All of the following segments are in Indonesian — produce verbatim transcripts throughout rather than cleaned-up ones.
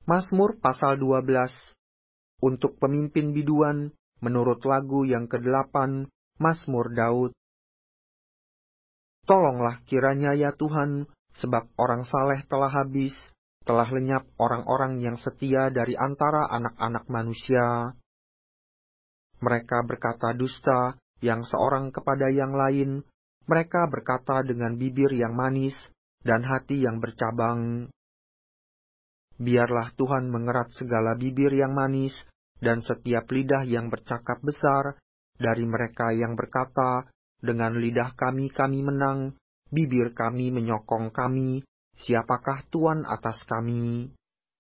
Mazmur pasal dua belas. Untuk pemimpin biduan, menurut lagu yang kedelapan, Mazmur Daud. Tolonglah kiranya ya Tuhan, sebab orang saleh telah habis, telah lenyap orang-orang yang setia dari antara anak-anak manusia. Mereka berkata dusta, yang seorang kepada yang lain, mereka berkata dengan bibir yang manis, dan hati yang bercabang. Biarlah Tuhan mengerat segala bibir yang manis, dan setiap lidah yang bercakap besar, dari mereka yang berkata, dengan lidah kami kami menang, bibir kami menyokong kami, siapakah Tuhan atas kami?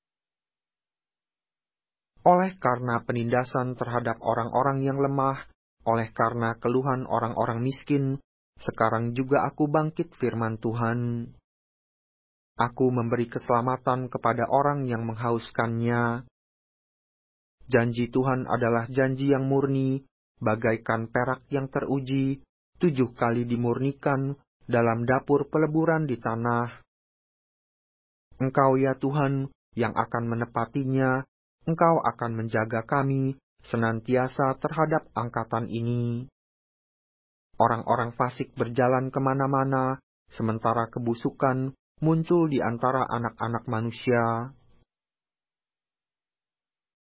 Oleh karena penindasan terhadap orang-orang yang lemah, oleh karena keluhan orang-orang miskin, sekarang juga aku bangkit firman Tuhan. Aku memberi keselamatan kepada orang yang menghauskannya. Janji Tuhan adalah janji yang murni, bagaikan perak yang teruji, tujuh kali dimurnikan dalam dapur peleburan di tanah. Engkau ya Tuhan, yang akan menepatinya, Engkau akan menjaga kami senantiasa terhadap angkatan ini. Orang-orang fasik berjalan kemana-mana, sementara kebusukan muncul di antara anak-anak manusia.